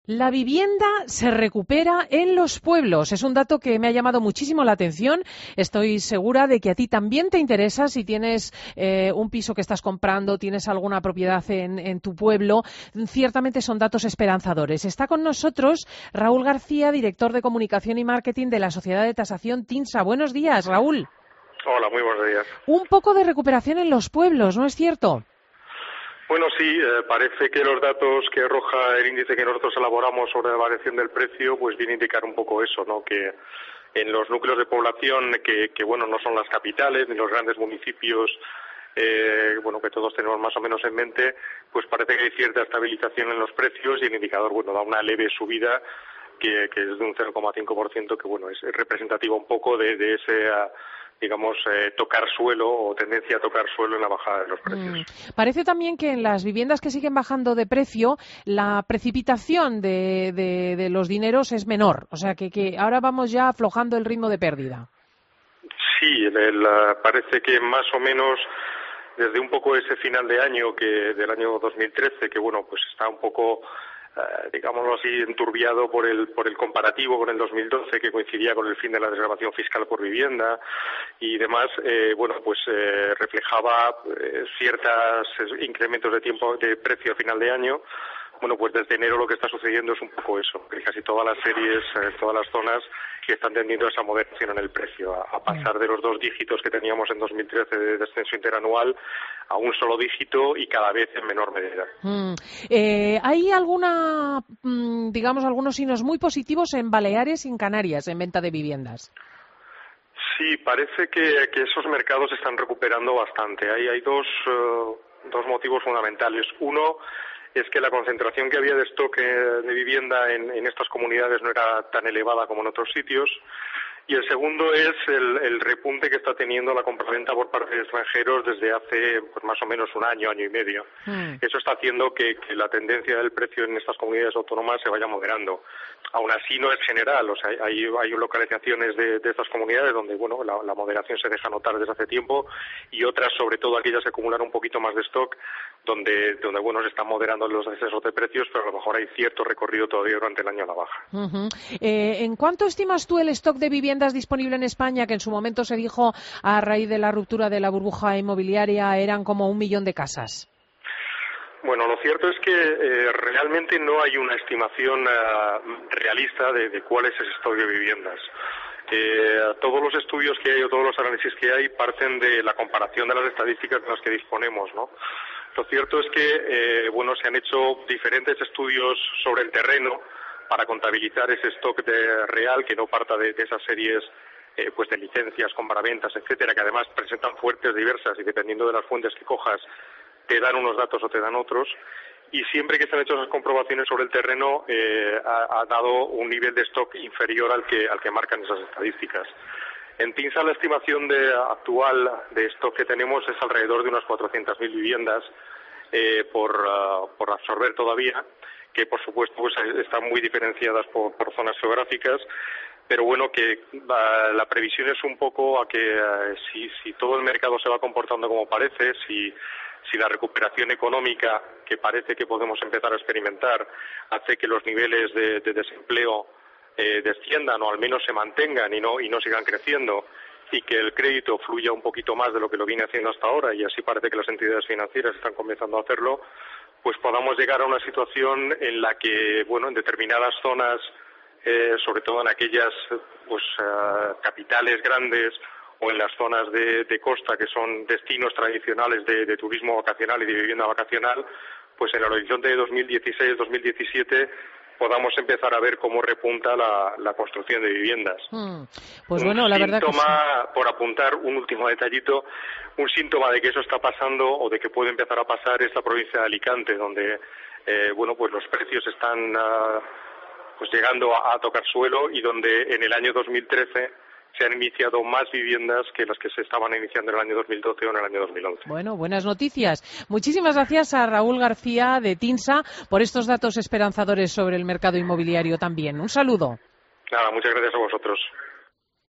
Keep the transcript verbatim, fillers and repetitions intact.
La vivienda se recupera en los pueblos. Es un dato que me ha llamado muchísimo la atención. Estoy segura de que a ti también te interesa. Si tienes eh, un piso que estás comprando, tienes alguna propiedad en, en tu pueblo, ciertamente son datos esperanzadores. Está con nosotros Raúl García, director de Comunicación y Marketing de la Sociedad de Tasación TINSA. Buenos días, Raúl. Hola, muy buenos días. Un poco de recuperación en los pueblos, ¿no es cierto? Bueno, sí, eh, parece que los datos que arroja el índice que nosotros elaboramos sobre la variación del precio, pues viene a indicar un poco eso, ¿no? Que en los núcleos de población que, que bueno, no son las capitales ni los grandes municipios, eh, bueno, que todos tenemos más o menos en mente, pues parece que hay cierta estabilización en los precios y el indicador, bueno, da una leve subida que, que es de un cero coma cinco por ciento, que bueno, es representativo un poco de, de ese... Uh, digamos, eh, tocar suelo o tendencia a tocar suelo en la bajada de los precios. Mm. Parece también que en las viviendas que siguen bajando de precio, la precipitación de, de, de los dineros es menor. O sea, que, que ahora vamos ya aflojando el ritmo de pérdida. Sí, el, el, parece que más o menos desde un poco ese final de año, que del año dos mil trece, que bueno, pues está un poco... Uh, digámoslo así, enturbiado por el por el comparativo con el dos mil doce, que coincidía con el fin de la desgravación fiscal por vivienda y demás, eh, bueno, pues eh, reflejaba eh, ciertos incrementos de tiempo de precio a final de año. Bueno, pues desde enero lo que está sucediendo es un poco eso, que casi todas las series, eh, todas las zonas que están tendiendo a esa moderación en el precio, a, a pasar de los dos dígitos que teníamos en dos mil trece de descenso interanual a un solo dígito y cada vez en menor medida. Mm. Eh, ¿Hay alguna, mm, digamos, algunos signos muy positivos en Baleares y en Canarias en venta de viviendas? Sí, parece que, que esos mercados se están recuperando bastante. Hay, hay dos, uh, dos motivos fundamentales. Uno es que la concentración que había de stock de vivienda en, en estas comunidades no era tan elevada como en otros sitios. Y el segundo es el, el repunte que está teniendo la compraventa por parte de extranjeros desde hace pues, más o menos un año, año y medio. Mm. Eso está haciendo que, que la tendencia del precio en estas comunidades autónomas se vaya moderando. Aún así no es general, o sea, hay, hay localizaciones de, de estas comunidades donde bueno la, la moderación se deja notar desde hace tiempo y otras, sobre todo aquellas que acumulan un poquito más de stock, donde, donde bueno se están moderando los excesos de precios, pero a lo mejor hay cierto recorrido todavía durante el año a la baja. Uh-huh. Eh, ¿En cuánto estimas tú el stock de viviendas disponible en España, que en su momento se dijo a raíz de la ruptura de la burbuja inmobiliaria eran como un millón de casas? Bueno, lo cierto es que eh, realmente no hay una estimación uh, realista de, de cuál es ese stock de viviendas. Eh, todos los estudios que hay o todos los análisis que hay parten de la comparación de las estadísticas de las que disponemos, ¿no? Lo cierto es que, eh, bueno, se han hecho diferentes estudios sobre el terreno para contabilizar ese stock de real que no parta de, de esas series eh, pues de licencias, compraventas, etcétera, que además presentan fuentes diversas y dependiendo de las fuentes que cojas te dan unos datos o te dan otros, y siempre que se han hecho esas comprobaciones sobre el terreno eh, ha, ha dado un nivel de stock inferior al que al que marcan esas estadísticas. En TINSA la estimación de, actual de stock que tenemos es alrededor de unas cuatrocientas mil viviendas eh, por, uh, por absorber todavía, que por supuesto pues están muy diferenciadas por, por zonas geográficas, pero bueno, que uh, la previsión es un poco a que uh, si, si todo el mercado se va comportando como parece, si si la recuperación económica que parece que podemos empezar a experimentar hace que los niveles de, de desempleo eh, desciendan o al menos se mantengan y no y no sigan creciendo y que el crédito fluya un poquito más de lo que lo viene haciendo hasta ahora, y así parece que las entidades financieras están comenzando a hacerlo, pues podamos llegar a una situación en la que, bueno, en determinadas zonas, eh, sobre todo en aquellas pues uh, capitales grandes o en las zonas de, de costa que son destinos tradicionales de, de turismo vacacional y de vivienda vacacional, pues en el horizonte de dos mil dieciséis dos mil diecisiete podamos empezar a ver cómo repunta la, la construcción de viviendas. Mm, pues bueno, la verdad que sí. Un síntoma, por apuntar un último detallito, un síntoma de que eso está pasando o de que puede empezar a pasar es la provincia de Alicante, donde eh, bueno, pues los precios están uh, pues llegando a, a tocar suelo y donde en el año dos mil trece se han iniciado más viviendas que las que se estaban iniciando en el año dos mil doce o en el año dos mil once. Bueno, buenas noticias. Muchísimas gracias a Raúl García de TINSA por estos datos esperanzadores sobre el mercado inmobiliario también. Un saludo. Nada, muchas gracias a vosotros.